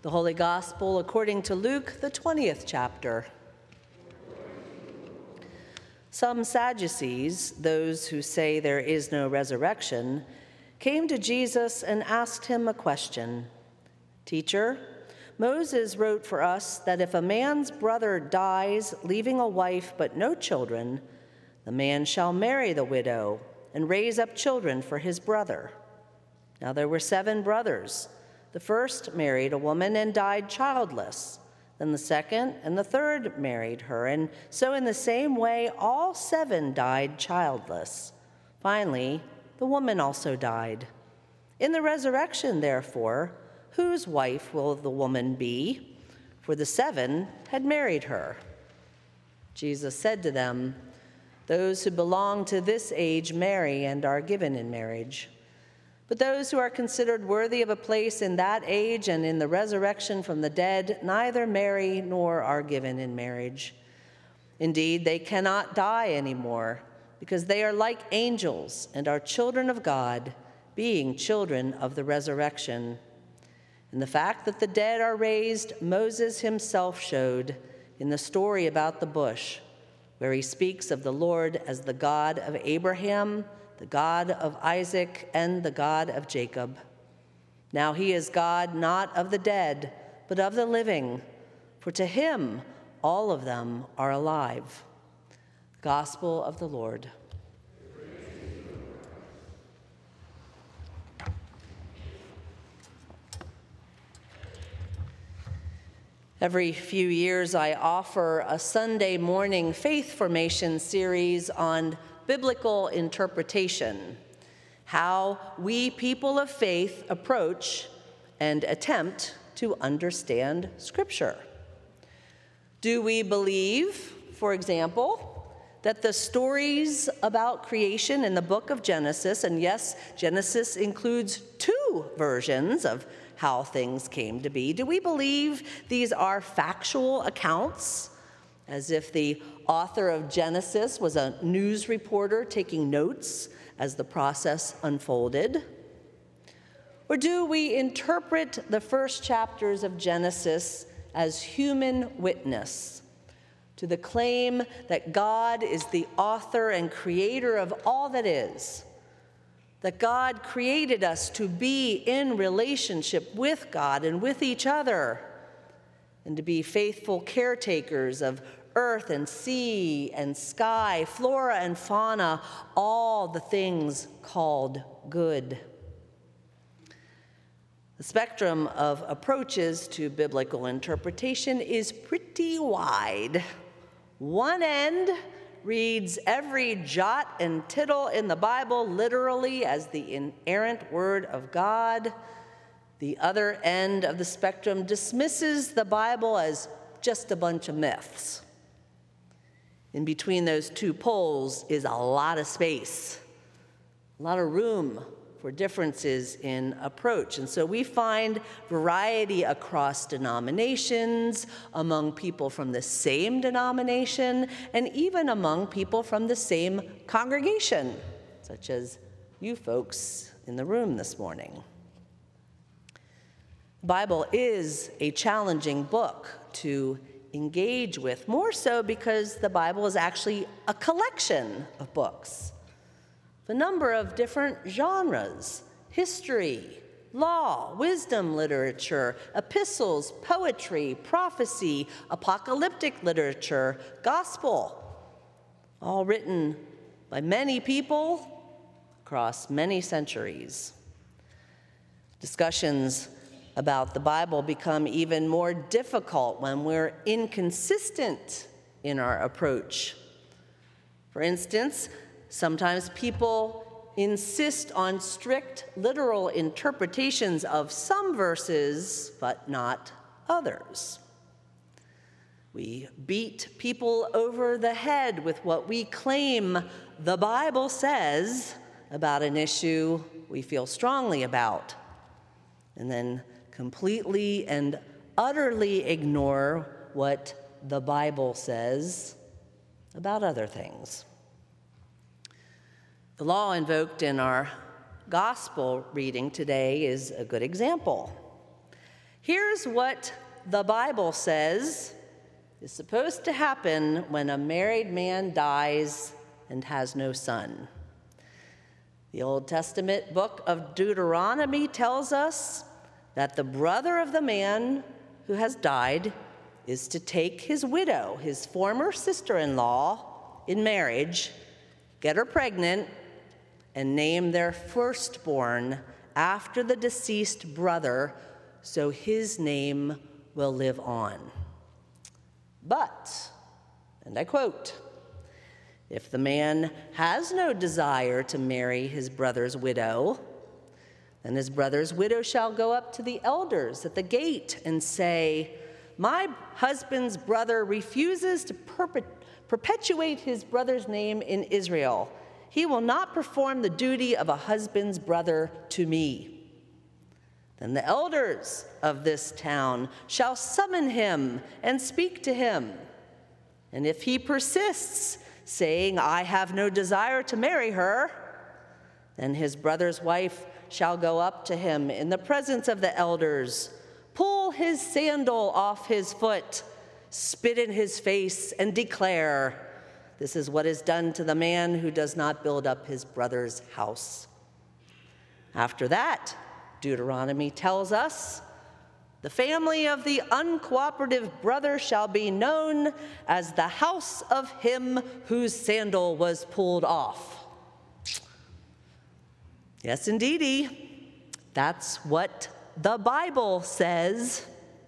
The Holy Gospel according to Luke, the 20th chapter. Some Sadducees, those who say there is no resurrection, came to Jesus and asked him a question. "Teacher, Moses wrote for us that if a man's brother dies, leaving a wife but no children, the man shall marry the widow and raise up children for his brother. Now there were 7 brothers. The first married a woman and died childless. Then the second and the third married her, and so in the same way all 7 died childless. Finally, the woman also died. In the resurrection, therefore, whose wife will the woman be? For the 7 had married her." Jesus said to them, "Those who belong to this age marry and are given in marriage. But those who are considered worthy of a place in that age and in the resurrection from the dead neither marry nor are given in marriage. Indeed, they cannot die anymore, because they are like angels and are children of God, being children of the resurrection. And the fact that the dead are raised, Moses himself showed in the story about the bush, where he speaks of the Lord as the God of Abraham, the God of Isaac, and the God of Jacob. Now he is God not of the dead, but of the living, for to him all of them are alive." Gospel of the Lord. Every few years, I offer a Sunday morning faith formation series on biblical interpretation, how we people of faith approach and attempt to understand Scripture. Do we believe, for example, that the stories about creation in the book of Genesis, and yes, Genesis includes 2 versions of how things came to be, do we believe these are factual accounts, as if the author of Genesis was a news reporter taking notes as the process unfolded? Or do we interpret the first chapters of Genesis as human witness to the claim that God is the author and creator of all that is, that God created us to be in relationship with God and with each other, and to be faithful caretakers of earth and sea and sky, flora and fauna, all the things called good? The spectrum of approaches to biblical interpretation is pretty wide. One end reads every jot and tittle in the Bible literally as the inerrant word of God. The other end of the spectrum dismisses the Bible as just a bunch of myths. In between those 2 poles is a lot of space, a lot of room for differences in approach. And so we find variety across denominations, among people from the same denomination, and even among people from the same congregation, such as you folks in the room this morning. The Bible is a challenging book to engage with, more so because the Bible is actually a collection of books, a number of different genres: history, law, wisdom literature, epistles, poetry, prophecy, apocalyptic literature, gospel, all written by many people across many centuries. Discussions about the Bible become even more difficult when we're inconsistent in our approach. For instance, sometimes people insist on strict literal interpretations of some verses, but not others. We beat people over the head with what we claim the Bible says about an issue we feel strongly about, and then completely and utterly ignore what the Bible says about other things. The law invoked in our gospel reading today is a good example. Here's what the Bible says is supposed to happen when a married man dies and has no son. The Old Testament book of Deuteronomy tells us that the brother of the man who has died is to take his widow, his former sister-in-law, in marriage, get her pregnant, and name their firstborn after the deceased brother, so his name will live on. But, and I quote, if the man has no desire to marry his brother's widow, then his brother's widow shall go up to the elders at the gate and say, my husband's brother refuses to perpetuate his brother's name in Israel. He will not perform the duty of a husband's brother to me. Then the elders of this town shall summon him and speak to him. And if he persists, saying, I have no desire to marry her, then his brother's wife shall go up to him in the presence of the elders, pull his sandal off his foot, spit in his face, and declare, this is what is done to the man who does not build up his brother's house. After that, Deuteronomy tells us, the family of the uncooperative brother shall be known as the house of him whose sandal was pulled off. Yes, indeedy, that's what the Bible says.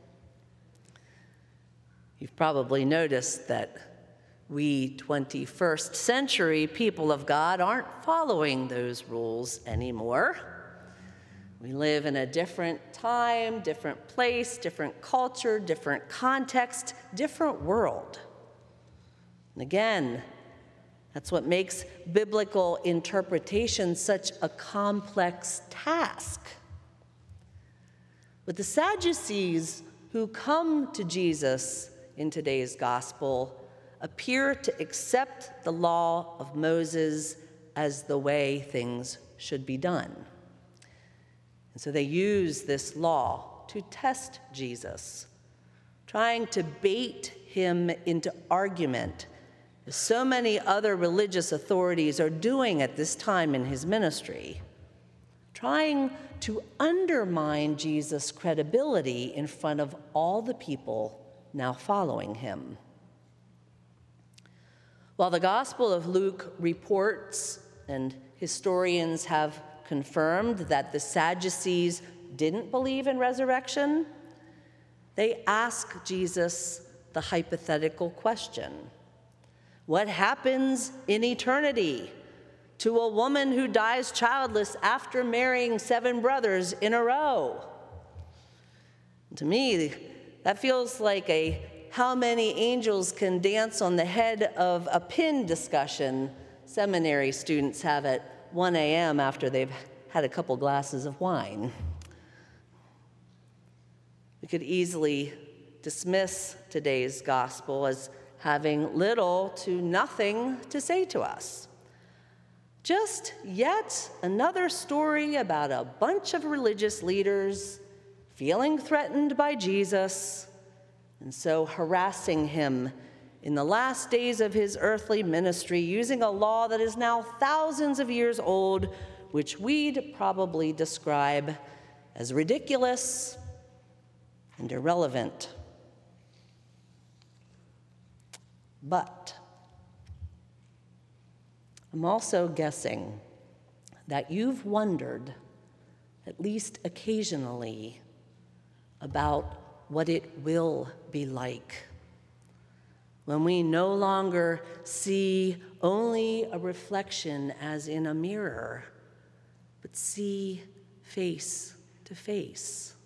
You've probably noticed that we 21st century people of God aren't following those rules anymore. We live in a different time, different place, different culture, different context, different world. And again, that's what makes biblical interpretation such a complex task. But the Sadducees who come to Jesus in today's gospel appear to accept the law of Moses as the way things should be done. And so they use this law to test Jesus, trying to bait him into argument, as so many other religious authorities are doing at this time in his ministry, trying to undermine Jesus' credibility in front of all the people now following him. While the Gospel of Luke reports, and historians have confirmed, that the Sadducees didn't believe in resurrection, they ask Jesus the hypothetical question, what happens in eternity to a woman who dies childless after marrying 7 brothers in a row? To me, that feels like a how many angels can dance on the head of a pin discussion seminary students have at 1 a.m. after they've had a couple glasses of wine. We could easily dismiss today's gospel as having little to nothing to say to us. Just yet another story about a bunch of religious leaders feeling threatened by Jesus, and so harassing him in the last days of his earthly ministry, using a law that is now thousands of years old, which we'd probably describe as ridiculous and irrelevant. But I'm also guessing that you've wondered, at least occasionally, about what it will be like when we no longer see only a reflection as in a mirror, but see face to face.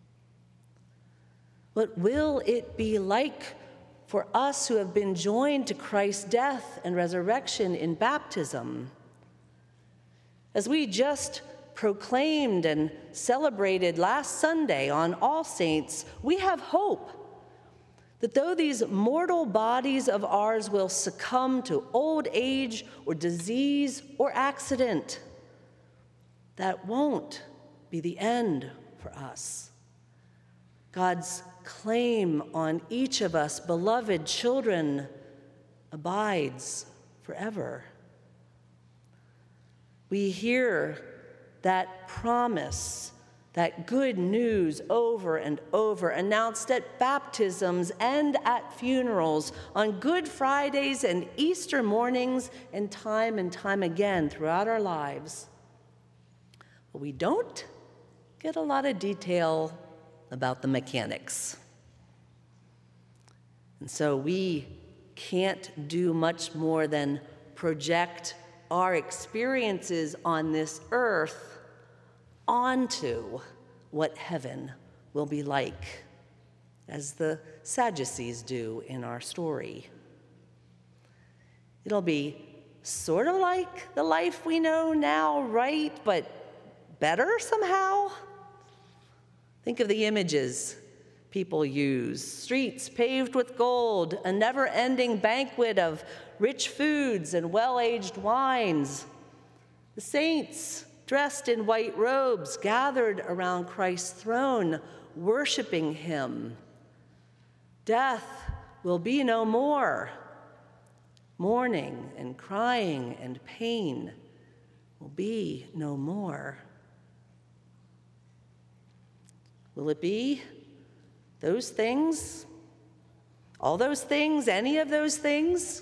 What will it be like for us who have been joined to Christ's death and resurrection in baptism? As we just proclaimed and celebrated last Sunday on All Saints, we have hope that though these mortal bodies of ours will succumb to old age or disease or accident, that won't be the end for us. God's claim on each of us, beloved children, abides forever. We hear that promise, that good news over and over, announced at baptisms and at funerals, on Good Fridays and Easter mornings, and time again throughout our lives. But we don't get a lot of detail about the mechanics. And so we can't do much more than project our experiences on this earth onto what heaven will be like, as the Sadducees do in our story. It'll be sort of like the life we know now, right? But better somehow? Think of the images people use. Streets paved with gold, a never-ending banquet of rich foods and well-aged wines. The saints, dressed in white robes, gathered around Christ's throne, worshiping him. Death will be no more. Mourning and crying and pain will be no more. Will it be those things? All those things? Any of those things?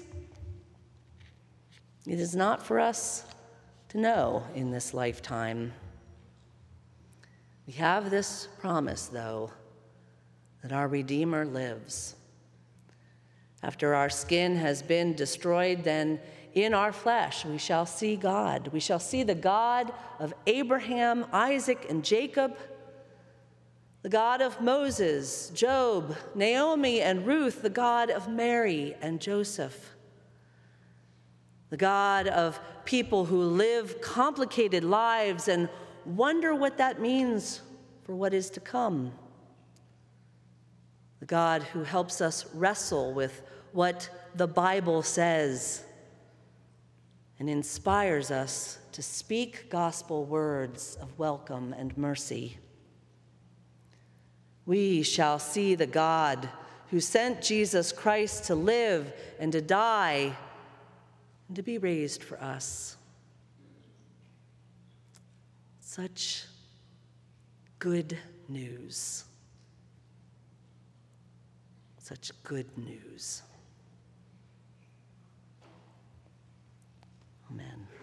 It is not for us to know in this lifetime. We have this promise, though, that our Redeemer lives. After our skin has been destroyed, then in our flesh we shall see God. We shall see the God of Abraham, Isaac, and Jacob, the God of Moses, Job, Naomi, and Ruth, the God of Mary and Joseph, the God of people who live complicated lives and wonder what that means for what is to come, the God who helps us wrestle with what the Bible says and inspires us to speak gospel words of welcome and mercy. We shall see the God who sent Jesus Christ to live and to die and to be raised for us. Such good news. Such good news. Amen.